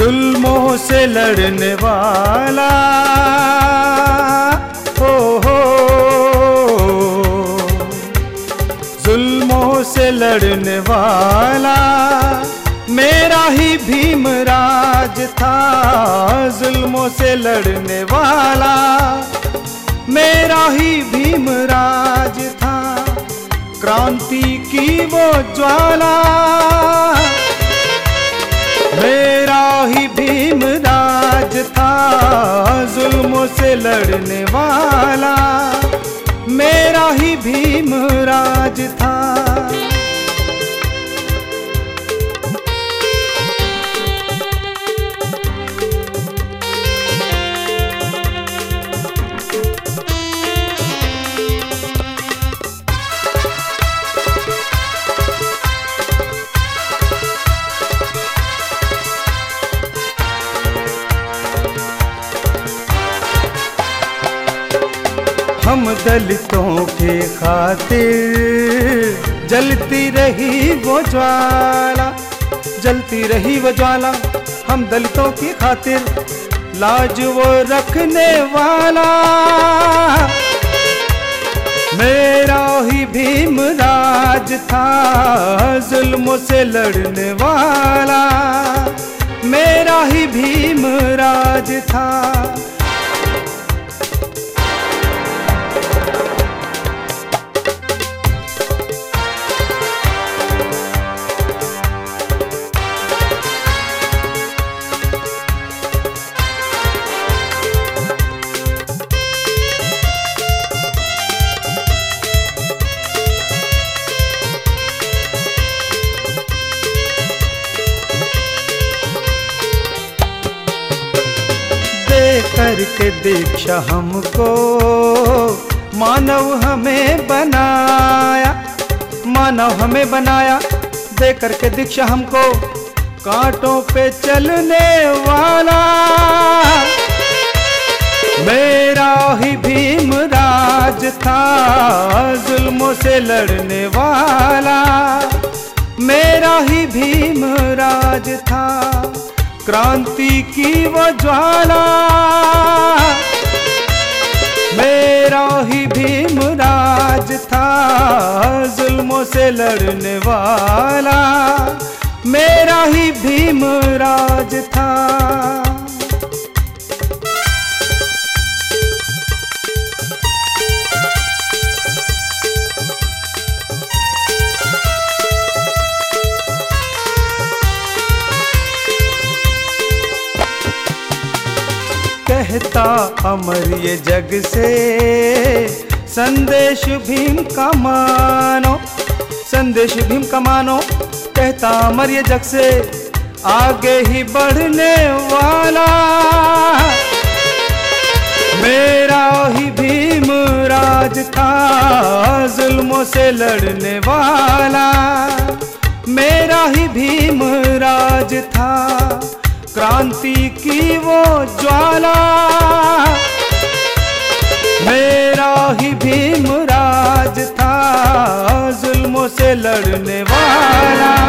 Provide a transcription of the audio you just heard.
जुल्मों से लड़ने वाला हो, जुल्मों से लड़ने वाला मेरा ही भीमराज था। जुल्मों से लड़ने वाला मेरा ही भीमराज था। क्रांति की वो ज्वाला मेरा ही भीमराज था। जुल्मों से लड़ने वाला मेरा ही भीमराज था। हम दलितों के खातिर जलती रही वो ज्वाला, जलती रही वो ज्वाला। हम दलितों की खातिर लाज वो रखने वाला मेरा ही भीमराज था। जुल्मों से लड़ने वाला मेरा ही भीमराज था। करके दीक्षा हमको मानव हमें बनाया, मानव हमें बनाया। दे करके दीक्षा हमको कांटों पे चलने वाला मेरा ही भीमराज था। जुल्मों से लड़ने वाला मेरा ही भीमराज था। क्रांति की वो ज्वाला मेरा ही भीमराज था। जुल्मों से लड़ने वाला मेरा ही भीमराज था। कहता अमर ये जग से संदेश भीम का मानो, संदेश भीम का मानो। कहता अमर ये जग से आगे ही बढ़ने वाला मेरा ही भीमराज था। जुल्मों से लड़ने वाला मेरा ही भीमराज था। क्रांति की वो ज्वाला मेरा ही भीमराज था। जुल्मों से लड़ने वाला